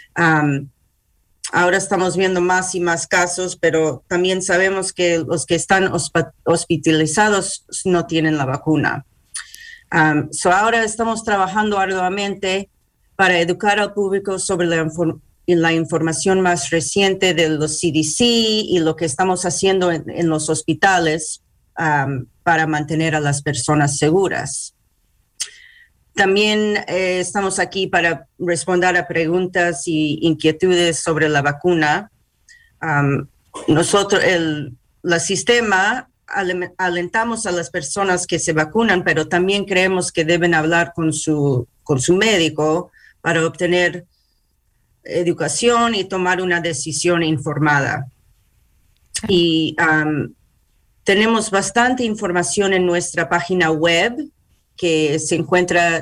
Ahora estamos viendo más y más casos, pero también sabemos que los que están hospitalizados no tienen la vacuna. Ahora estamos trabajando arduamente para educar al público sobre la información más reciente de los CDC y lo que estamos haciendo en los hospitales para mantener a las personas seguras. También estamos aquí para responder a preguntas y inquietudes sobre la vacuna. la sistema alentamos a las personas que se vacunan, pero también creemos que deben hablar con su médico para obtener educación y tomar una decisión informada. Y tenemos bastante información en nuestra página web, que se encuentra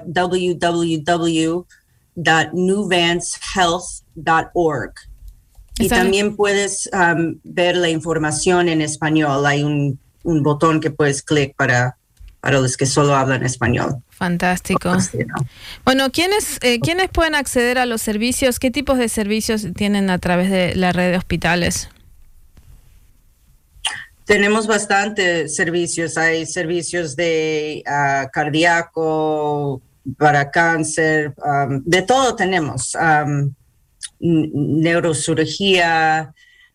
www.nuvancehealth.org. Y también puedes ver la información en español. Hay un botón que puedes clic para los que solo hablan español. Fantástico. Bueno, ¿quiénes pueden acceder a los servicios? ¿Qué tipos de servicios tienen a través de la red de hospitales? Tenemos bastantes servicios. Hay servicios de cardíaco, para cáncer, de todo tenemos. Neurocirugía,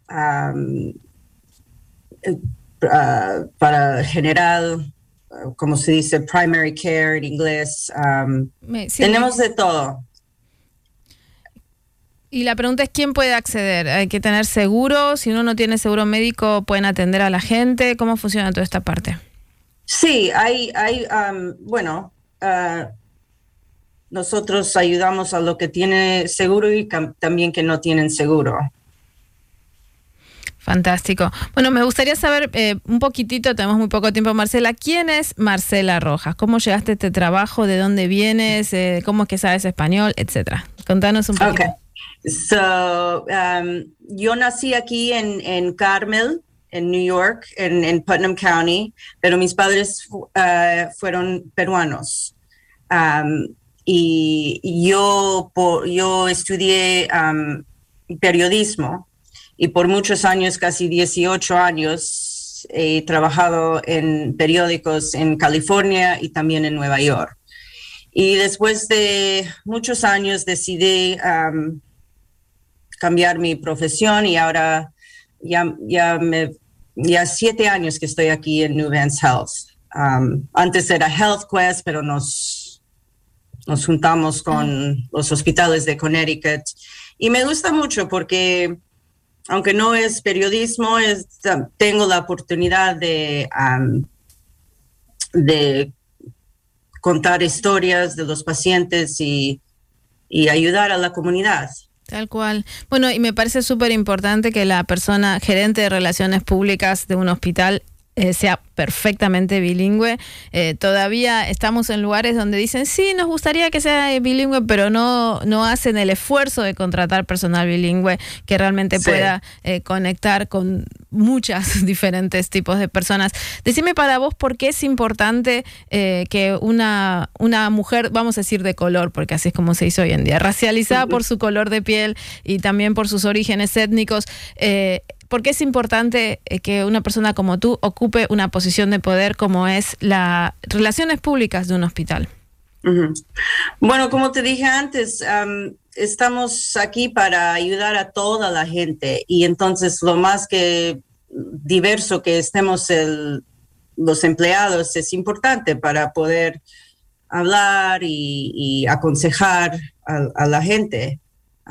para general, como se dice, primary care en inglés. Tenemos de todo. Y la pregunta es, ¿quién puede acceder? ¿Hay que tener seguro? Si uno no tiene seguro médico, ¿pueden atender a la gente? ¿Cómo funciona toda esta parte? Sí, nosotros ayudamos a lo que tiene seguro y también que no tienen seguro. Fantástico. Bueno, me gustaría saber un poquitito, tenemos muy poco tiempo, Marcela. ¿Quién es Marcela Rojas? ¿Cómo llegaste a este trabajo? ¿De dónde vienes? ¿Cómo es que sabes español? Etcétera. Contanos un poquito. Okay. Yo nací aquí en Carmel, en New York, en Putnam County, pero mis padres fueron peruanos. Y yo estudié periodismo y por muchos años, casi 18 años, he trabajado en periódicos en California y también en Nueva York. Y después de muchos años decidí cambiar mi profesión y ahora ya 7 años que estoy aquí en Nuvance Health. Antes era Health Quest, pero nos juntamos con los hospitales de Connecticut. Y me gusta mucho porque, aunque no es periodismo, tengo la oportunidad de contar historias de los pacientes y ayudar a la comunidad. Tal cual. Bueno, y me parece súper importante que la persona gerente de relaciones públicas de un hospital sea perfectamente bilingüe. Todavía estamos en lugares donde dicen, sí, nos gustaría que sea bilingüe, pero no hacen el esfuerzo de contratar personal bilingüe que realmente pueda conectar con muchas diferentes tipos de personas. Decime para vos, ¿por qué es importante que una mujer, vamos a decir de color, porque así es como se dice hoy en día, racializada por su color de piel y también por sus orígenes étnicos, ¿por qué es importante que una persona como tú ocupe una posición de poder como es las relaciones públicas de un hospital? Bueno, como te dije antes, estamos aquí para ayudar a toda la gente y entonces lo más que diverso que estemos los empleados es importante para poder hablar y aconsejar a la gente.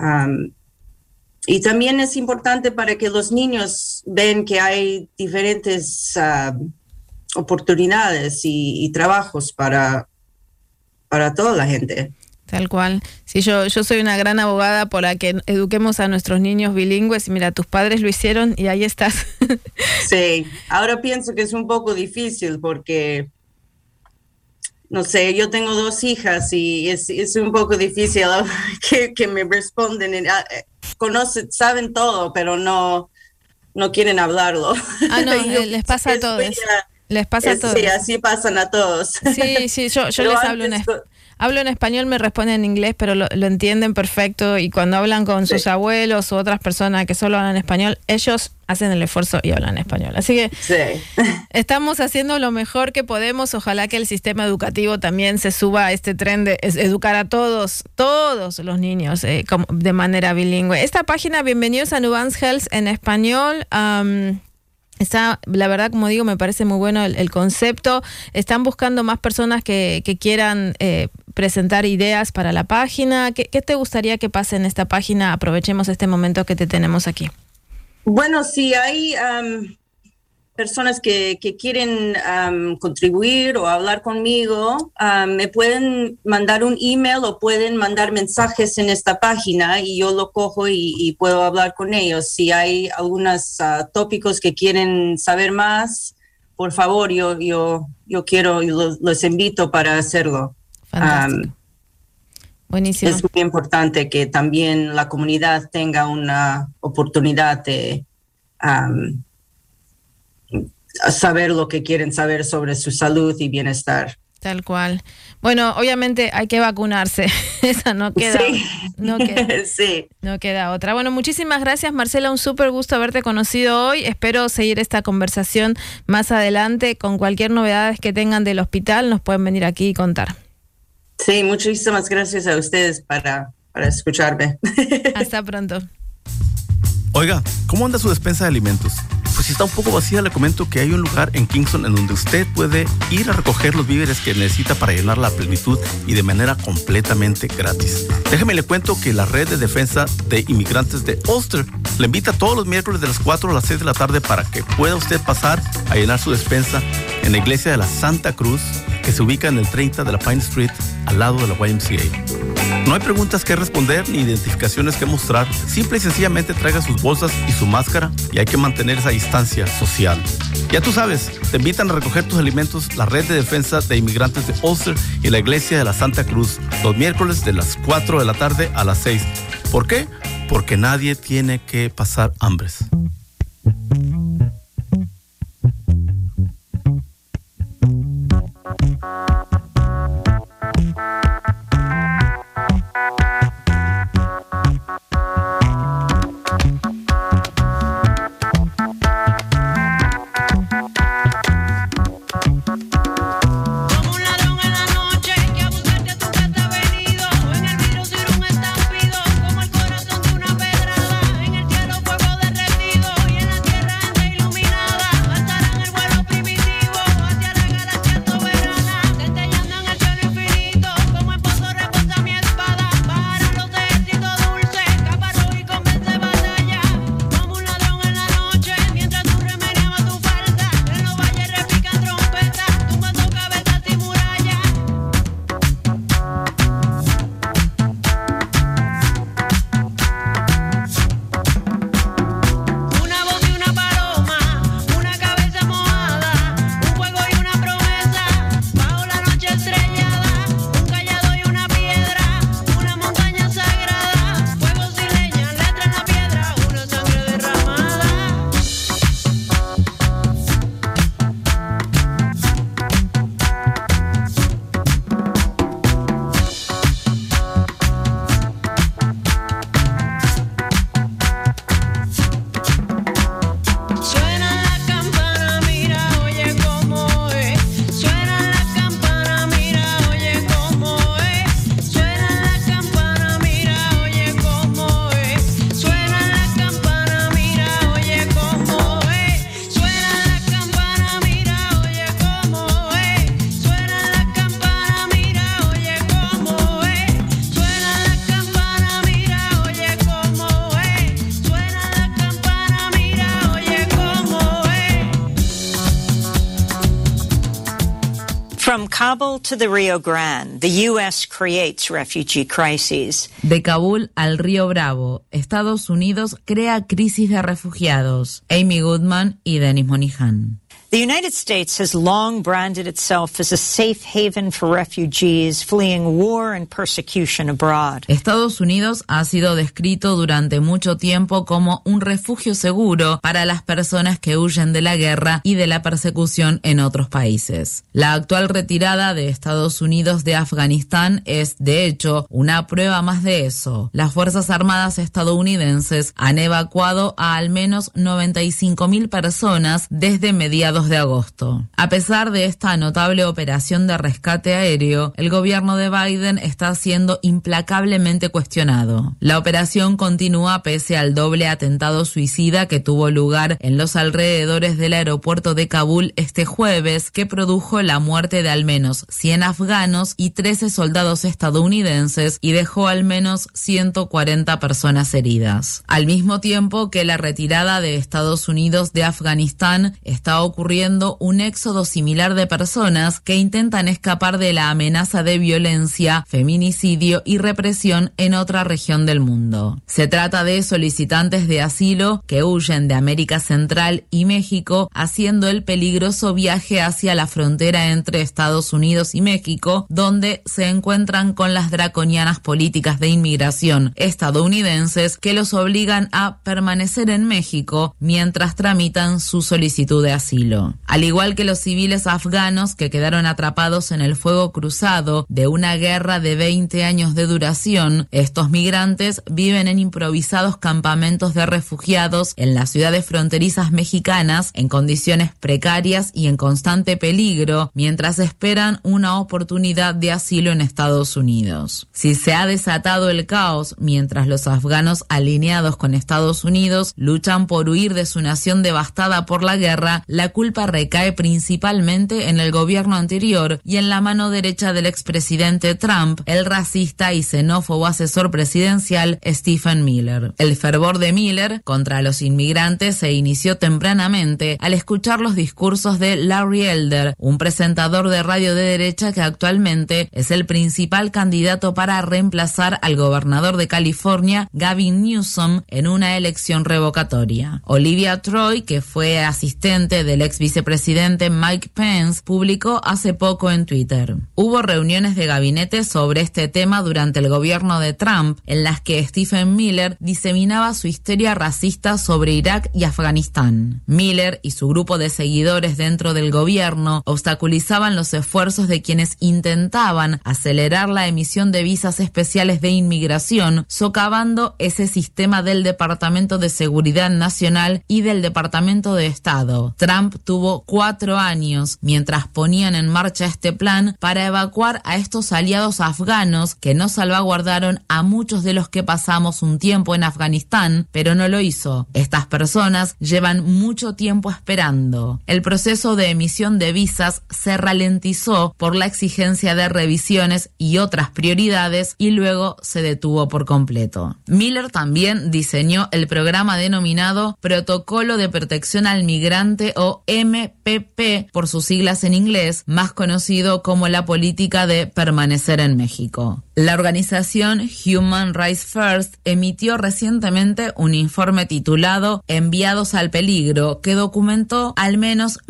Y también es importante para que los niños vean que hay diferentes oportunidades y trabajos para toda la gente. Tal cual. Sí, yo soy una gran abogada por la que eduquemos a nuestros niños bilingües. Y mira, tus padres lo hicieron y ahí estás. Sí, ahora pienso que es un poco difícil porque, no sé, yo tengo 2 hijas y es un poco difícil que me responden. Saben todo, pero no quieren hablarlo. No, les pasa a todos. Les pasa a todos. Sí, así pasan a todos. Sí, yo les hablo en español, me responden en inglés, pero lo entienden perfecto, y cuando hablan con sus abuelos u otras personas que solo hablan español, ellos hacen el esfuerzo y hablan español. Así que estamos haciendo lo mejor que podemos. Ojalá que el sistema educativo también se suba a este tren de educar a todos los niños de manera bilingüe. Esta página, bienvenidos a Nuvance Health en español. Está, la verdad, como digo, me parece muy bueno el concepto. Están buscando más personas que quieran presentar ideas para la página. ¿Qué te gustaría que pase en esta página? Aprovechemos este momento que te tenemos aquí. Bueno, si hay personas que quieren contribuir o hablar conmigo, me pueden mandar un email o pueden mandar mensajes en esta página y yo lo cojo y puedo hablar con ellos. Si hay algunos tópicos que quieren saber más, por favor, yo quiero y los invito para hacerlo. Buenísimo. Es muy importante que también la comunidad tenga una oportunidad de saber lo que quieren saber sobre su salud y bienestar. Tal cual. Bueno, obviamente hay que vacunarse. Esa no queda. Sí. Sí. No queda otra. Bueno, muchísimas gracias, Marcela. Un súper gusto haberte conocido hoy. Espero seguir esta conversación más adelante. Con cualquier novedad que tengan del hospital, nos pueden venir aquí y contar. Sí, muchísimas gracias a ustedes para escucharme. Hasta pronto. Oiga, ¿cómo anda su despensa de alimentos? Pues si está un poco vacía, le comento que hay un lugar en Kingston en donde usted puede ir a recoger los víveres que necesita para llenar la plenitud y de manera completamente gratis. Déjeme le cuento que la Red de Defensa de Inmigrantes de Ulster le invita todos los miércoles de las 4 a las 6 de la tarde para que pueda usted pasar a llenar su despensa en la iglesia de la Santa Cruz, que se ubica en el 30 de la Pine Street, al lado de la YMCA. No hay preguntas que responder ni identificaciones que mostrar. Simple y sencillamente traiga sus bolsas y su máscara y hay que mantener esa distancia social. Ya tú sabes, te invitan a recoger tus alimentos la Red de Defensa de Inmigrantes de Ulster y la Iglesia de la Santa Cruz los miércoles de las 4 de la tarde a las 6. ¿Por qué? Porque nadie tiene que pasar hambres. From Kabul to the Rio Grande, the U.S. creates refugee crises. De Kabul al Río Bravo, Estados Unidos crea crisis de refugiados. Amy Goodman y Dennis Monihan. The United States has long branded itself as a safe haven for refugees fleeing war and persecution abroad. Estados Unidos ha sido descrito durante mucho tiempo como un refugio seguro para las personas que huyen de la guerra y de la persecución en otros países. La actual retirada de Estados Unidos de Afganistán es, de hecho, una prueba más de eso. Las Fuerzas Armadas estadounidenses han evacuado a al menos 95.000 personas desde mediados mediados de agosto. A pesar de esta notable operación de rescate aéreo, el gobierno de Biden está siendo implacablemente cuestionado. La operación continúa pese al doble atentado suicida que tuvo lugar en los alrededores del aeropuerto de Kabul este jueves, que produjo la muerte de al menos 100 afganos y 13 soldados estadounidenses y dejó al menos 140 personas heridas. Al mismo tiempo que la retirada de Estados Unidos de Afganistán, está ocurriendo un éxodo similar de personas que intentan escapar de la amenaza de violencia, feminicidio y represión en otra región del mundo. Se trata de solicitantes de asilo que huyen de América Central y México, haciendo el peligroso viaje hacia la frontera entre Estados Unidos y México, donde se encuentran con las draconianas políticas de inmigración estadounidenses que los obligan a permanecer en México mientras tramitan su solicitud de asilo. Al igual que los civiles afganos que quedaron atrapados en el fuego cruzado de una guerra de 20 años de duración, estos migrantes viven en improvisados campamentos de refugiados en las ciudades fronterizas mexicanas en condiciones precarias y en constante peligro mientras esperan una oportunidad de asilo en Estados Unidos. Si se ha desatado el caos mientras los afganos alineados con Estados Unidos luchan por huir de su nación devastada por la guerra, la culpa recae principalmente en el gobierno anterior y en la mano derecha del expresidente Trump, el racista y xenófobo asesor presidencial Stephen Miller. El fervor de Miller contra los inmigrantes se inició tempranamente al escuchar los discursos de Larry Elder, un presentador de radio de derecha que actualmente es el principal candidato para reemplazar al gobernador de California, Gavin Newsom, en una elección revocatoria. Olivia Troy, que fue asistente del ex vicepresidente Mike Pence, publicó hace poco en Twitter: hubo reuniones de gabinete sobre este tema durante el gobierno de Trump, en las que Stephen Miller diseminaba su histeria racista sobre Irak y Afganistán. Miller y su grupo de seguidores dentro del gobierno obstaculizaban los esfuerzos de quienes intentaban acelerar la emisión de visas especiales de inmigración, socavando ese sistema del Departamento de Seguridad Nacional y del Departamento de Estado. Trump tuvo 4 años mientras ponían en marcha este plan para evacuar a estos aliados afganos que no salvaguardaron a muchos de los que pasamos un tiempo en Afganistán, pero no lo hizo. Estas personas llevan mucho tiempo esperando. El proceso de emisión de visas se ralentizó por la exigencia de revisiones y otras prioridades y luego se detuvo por completo. Miller también diseñó el programa denominado Protocolo de Protección al Migrante, o MPP por sus siglas en inglés, más conocido como la política de permanecer en México. La organización Human Rights First emitió recientemente un informe titulado Enviados al Peligro, que documentó al menos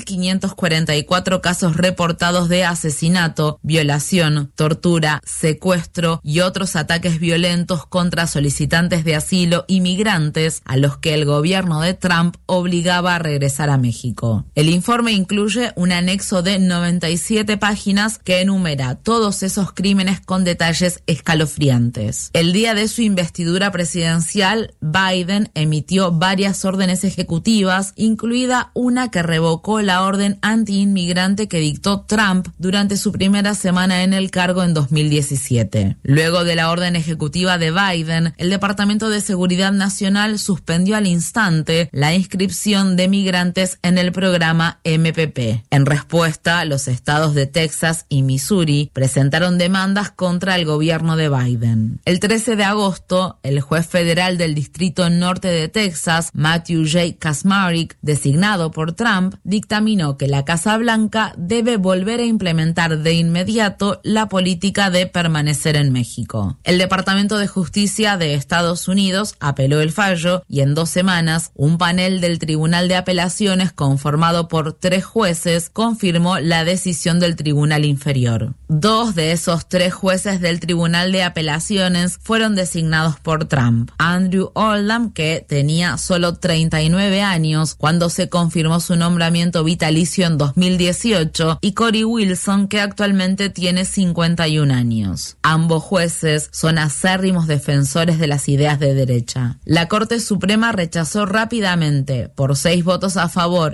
1.544 casos reportados de asesinato, violación, tortura, secuestro y otros ataques violentos contra solicitantes de asilo y migrantes a los que el gobierno de Trump obligaba a regresar a México. El informe incluye un anexo de 97 páginas que enumera todos esos crímenes con detalles escalofriantes. El día de su investidura presidencial, Biden emitió varias órdenes ejecutivas, incluida una que revocó la orden anti-inmigrante que dictó Trump durante su primera semana en el cargo en 2017. Luego de la orden ejecutiva de Biden, el Departamento de Seguridad Nacional suspendió al instante la inscripción de migrantes en el programa MPP. En respuesta, los estados de Texas y Missouri presentaron demandas contra el gobierno de Biden. El 13 de agosto, el juez federal del Distrito Norte de Texas, Matthew J. Kacsmaryk, designado por Trump, dictaminó que la Casa Blanca debe volver a implementar de inmediato la política de permanecer en México. El Departamento de Justicia de Estados Unidos apeló el fallo y en 2 semanas, un panel del Tribunal de Apelaciones conformado por 3 jueces confirmó la decisión del Tribunal Inferior. 2 de esos 3 jueces del Tribunal de Apelaciones fueron designados por Trump: Andrew Oldham, que tenía solo 39 años cuando se confirmó su nombramiento vitalicio en 2018, y Cory Wilson, que actualmente tiene 51 años. Ambos jueces son acérrimos defensores de las ideas de derecha. La Corte Suprema rechazó rápidamente, por 6 votos a favor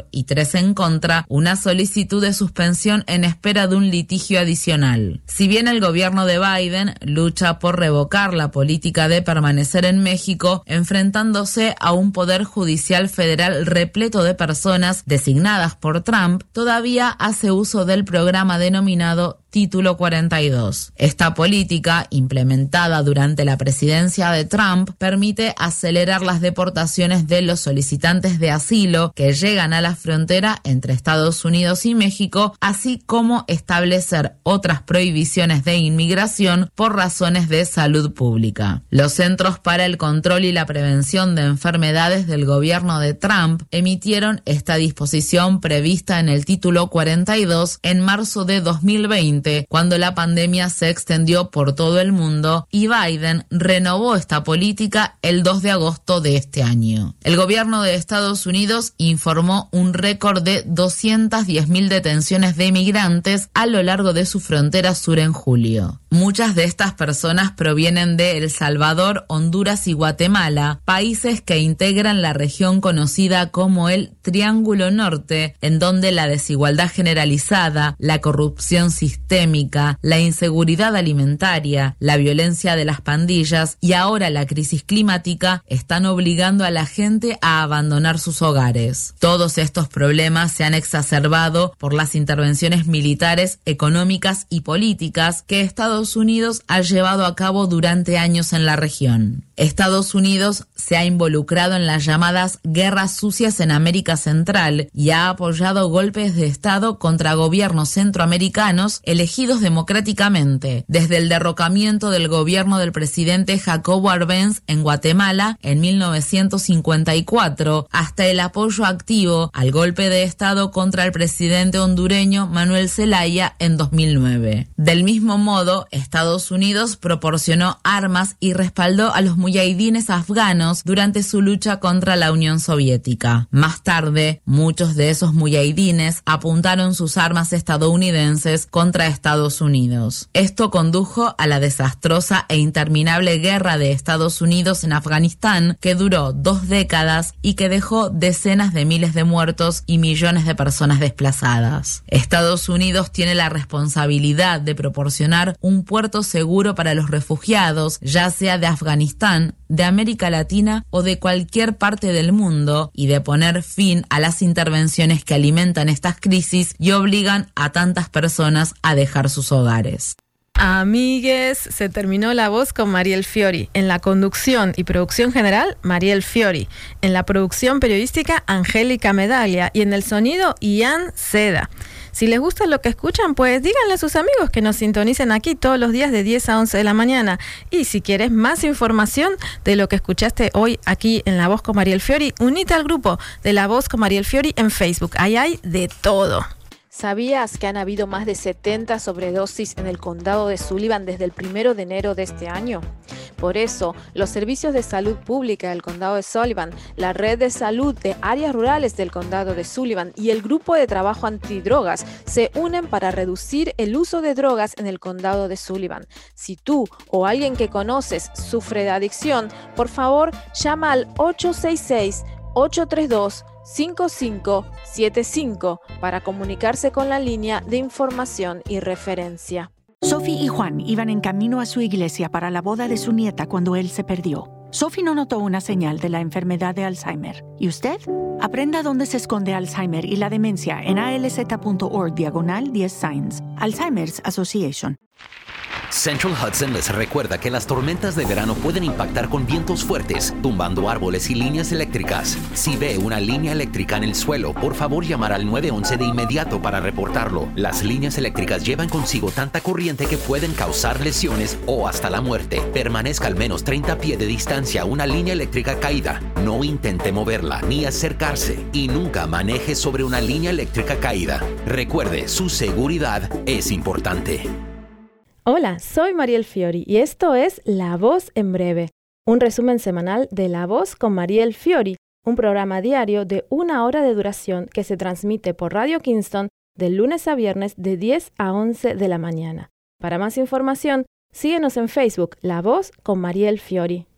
y 3 en contra una solicitud de suspensión en espera de un litigio adicional. Si bien el gobierno de Biden lucha por revocar la política de permanecer en México, enfrentándose a un poder judicial federal repleto de personas designadas por Trump, todavía hace uso del programa denominado Título 42. Esta política, implementada durante la presidencia de Trump, permite acelerar las deportaciones de los solicitantes de asilo que llegan a la frontera entre Estados Unidos y México, así como establecer otras prohibiciones de inmigración por razones de salud pública. Los Centros para el Control y la Prevención de Enfermedades del gobierno de Trump emitieron esta disposición prevista en el Título 42 en marzo de 2020, cuando la pandemia se extendió por todo el mundo, y Biden renovó esta política el 2 de agosto de este año. El gobierno de Estados Unidos informó un récord de 210.000 detenciones de inmigrantes a lo largo de su frontera sur en julio. Muchas de estas personas provienen de El Salvador, Honduras y Guatemala, países que integran la región conocida como el Triángulo Norte, en donde la desigualdad generalizada, la corrupción sistémica, la inseguridad alimentaria, la violencia de las pandillas y ahora la crisis climática están obligando a la gente a abandonar sus hogares. Todos estos problemas se han exacerbado por las intervenciones militares, económicas y políticas que Estados Unidos ha llevado a cabo durante años en la región. Estados Unidos se ha involucrado en las llamadas guerras sucias en América Central y ha apoyado golpes de Estado contra gobiernos centroamericanos elegidos democráticamente, desde el derrocamiento del gobierno del presidente Jacobo Arbenz en Guatemala en 1954 hasta el apoyo activo al golpe de Estado contra el presidente hondureño Manuel Zelaya en 2009. Del mismo modo, Estados Unidos proporcionó armas y respaldó a los muyahidines afganos durante su lucha contra la Unión Soviética. Más tarde, muchos de esos muyahidines apuntaron sus armas estadounidenses contra Estados Unidos. Esto condujo a la desastrosa e interminable guerra de Estados Unidos en Afganistán, que duró 2 décadas y que dejó decenas de miles de muertos y millones de personas desplazadas. Estados Unidos tiene la responsabilidad de proporcionar un puerto seguro para los refugiados, ya sea de Afganistán, de América Latina o de cualquier parte del mundo, y de poner fin a las intervenciones que alimentan estas crisis y obligan a tantas personas a dejar sus hogares. Amigues, se terminó La Voz con Mariel Fiori. En la conducción y producción general, Mariel Fiori. En la producción periodística, Angélica Medaglia. Y en el sonido, Ian Seda. Si les gusta lo que escuchan, pues díganle a sus amigos que nos sintonicen aquí todos los días de 10 a 11 de la mañana. Y si quieres más información de lo que escuchaste hoy aquí en La Voz con Mariel Fiori, unite al grupo de La Voz con Mariel Fiori en Facebook. Ahí hay de todo. ¿Sabías que han habido más de 70 sobredosis en el condado de Sullivan desde el 1 de enero de este año? Por eso, los servicios de salud pública del condado de Sullivan, la red de salud de áreas rurales del condado de Sullivan y el grupo de trabajo antidrogas se unen para reducir el uso de drogas en el condado de Sullivan. Si tú o alguien que conoces sufre de adicción, por favor, llama al 866-832-5575 para comunicarse con la línea de información y referencia. Sophie y Juan iban en camino a su iglesia para la boda de su nieta cuando él se perdió. Sophie no notó una señal de la enfermedad de Alzheimer. ¿Y usted? Aprenda dónde se esconde Alzheimer y la demencia en alz.org/10 Signs. Alzheimer's Association. Central Hudson les recuerda que las tormentas de verano pueden impactar con vientos fuertes, tumbando árboles y líneas eléctricas. Si ve una línea eléctrica en el suelo, por favor llamar al 911 de inmediato para reportarlo. Las líneas eléctricas llevan consigo tanta corriente que pueden causar lesiones o hasta la muerte. Permanezca al menos 30 pies de distancia a una línea eléctrica caída. No intente moverla ni acercarse y nunca maneje sobre una línea eléctrica caída. Recuerde, su seguridad es importante. Hola, soy Mariel Fiori y esto es La Voz en Breve, un resumen semanal de La Voz con Mariel Fiori, un programa diario de 1 hora de duración que se transmite por Radio Kingston de lunes a viernes de 10 a 11 de la mañana. Para más información, síguenos en Facebook, La Voz con Mariel Fiori.